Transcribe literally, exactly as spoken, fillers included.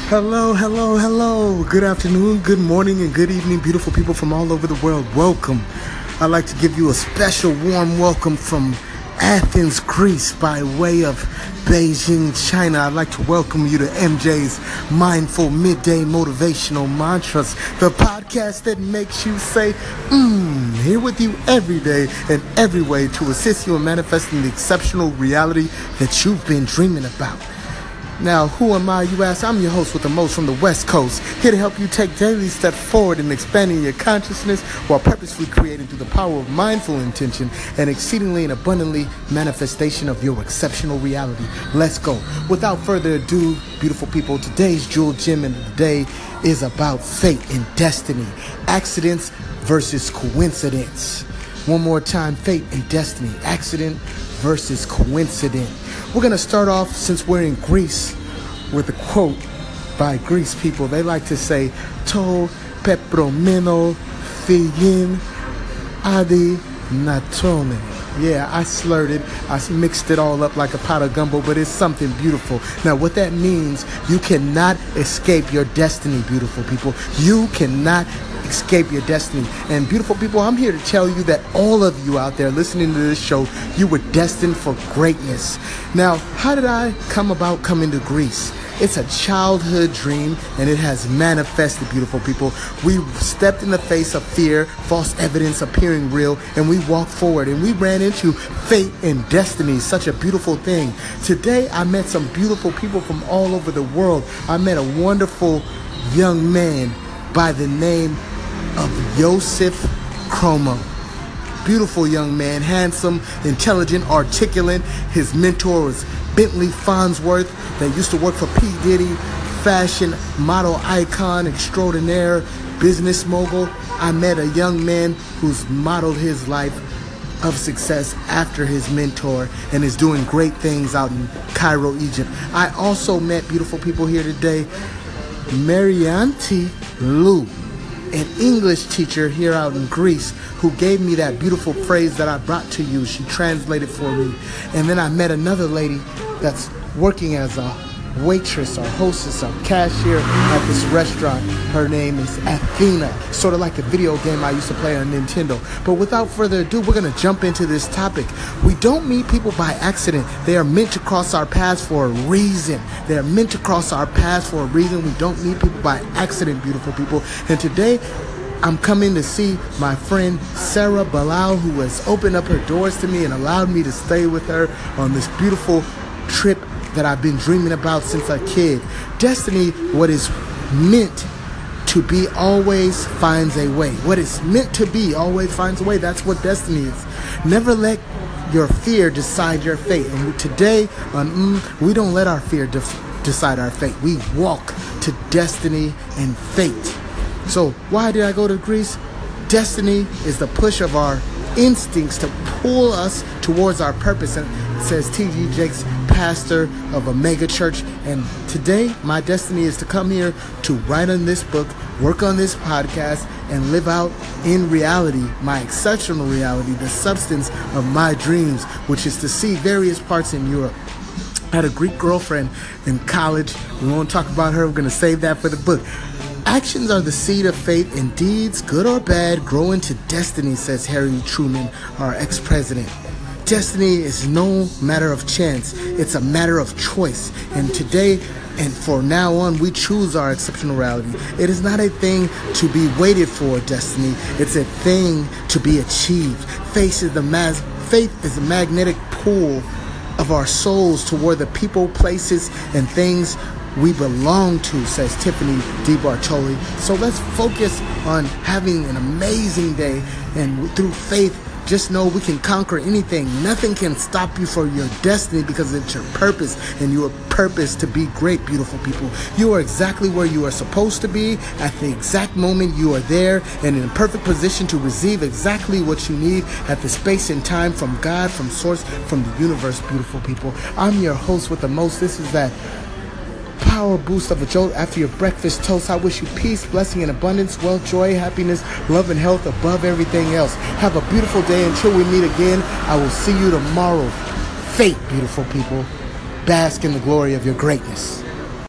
Hello, hello, hello. Good afternoon, good morning, and good evening, beautiful people from all over the world. Welcome. I'd like to give you a special warm welcome from Athens, Greece, by way of Beijing, China. I'd like to welcome you to M J's Mindful Midday Motivational Mantras, the podcast that makes you say, mmm, here with you every day and every way to assist you in manifesting the exceptional reality that you've been dreaming about. Now, who am I, you ask? I'm your host with the most from the West Coast, here to help you take daily steps forward in expanding your consciousness while purposefully creating through the power of mindful intention and exceedingly and abundantly manifestation of your exceptional reality. Let's go. Without further ado, beautiful people, today's Jewel Gem of the day is about fate and destiny, accidents versus coincidence. One more time, fate and destiny, accident versus coincidence. We're going to start off, since we're in Greece, with a quote by Greece people. They like to say, To pepromeno thigin adi natone. Yeah, I slurred it. I mixed it all up like a pot of gumbo, but it's something beautiful. Now, what that means, you cannot escape your destiny, beautiful people. You cannot escape your destiny. And beautiful people, I'm here to tell you that all of you out there listening to this show, you were destined for greatness. Now, how did I come about coming to Greece? It's a childhood dream, and it has manifested, beautiful people. We stepped in the face of fear, false evidence appearing real, and we walked forward, and we ran into fate and destiny, such a beautiful thing. Today, I met some beautiful people from all over the world. I met a wonderful young man by the name of Joseph Chromo. Beautiful young man, handsome, intelligent, articulate. His mentor was Bentley Farnsworth, that used to work for P. Diddy, fashion model icon extraordinaire, business mogul. I met a young man who's modeled his life of success after his mentor and is doing great things out in Cairo, Egypt. I also met, beautiful people, here today, Marianti Lou, an English teacher here out in Greece, who gave me that beautiful phrase that I brought to you. She translated for me. And then I met another lady that's working as a waitress or hostess or cashier at this restaurant. Her name is Athena, sort of like the video game I used to play on Nintendo. But without further ado, we're going to jump into this topic. We don't meet people by accident. They are meant to cross our paths for a reason. They are meant to cross our paths for a reason. We don't meet people by accident, beautiful people. And today, I'm coming to see my friend Sarah Bilal, who has opened up her doors to me and allowed me to stay with her on this beautiful trip that I've been dreaming about since a kid. Destiny, what is meant to be always finds a way. What is meant to be always finds a way. That's what destiny is. Never let your fear decide your fate. And today on mm, we don't let our fear def- decide our fate. We walk to destiny and fate. So why did I go to Greece? Destiny is the push of our instincts to pull us towards our purpose. And it says T D Jakes, pastor of a mega church. And today, my destiny is to come here to write on this book, work on this podcast, and live out in reality, my exceptional reality, the substance of my dreams, which is to see various parts in Europe. I had a Greek girlfriend in college. We won't talk about her. We're going to save that for the book. Actions are the seed of faith, and deeds, good or bad, grow into destiny, says Harry Truman, our ex-president. Destiny is no matter of chance. It's a matter of choice. And today, and for now on, we choose our exceptional reality. It is not a thing to be waited for, destiny. It's a thing to be achieved. Faith is the, mas- faith is the magnetic pull of our souls toward the people, places, and things we belong to, says Tiffany D. Bartoli. So let's focus on having an amazing day, and through faith, just know we can conquer anything. Nothing can stop you from your destiny, because it's your purpose, and your purpose to be great, beautiful people. You are exactly where you are supposed to be at the exact moment you are there, and in a perfect position to receive exactly what you need at the space and time from God, from source, from the universe, beautiful people. I'm your host with the most. This is that power boost of a jolt after your breakfast toast. I wish you peace, blessing, and abundance, wealth, joy, happiness, love, and health above everything else. Have a beautiful day until we meet again. I will see you tomorrow. Fate, beautiful people. Bask in the glory of your greatness.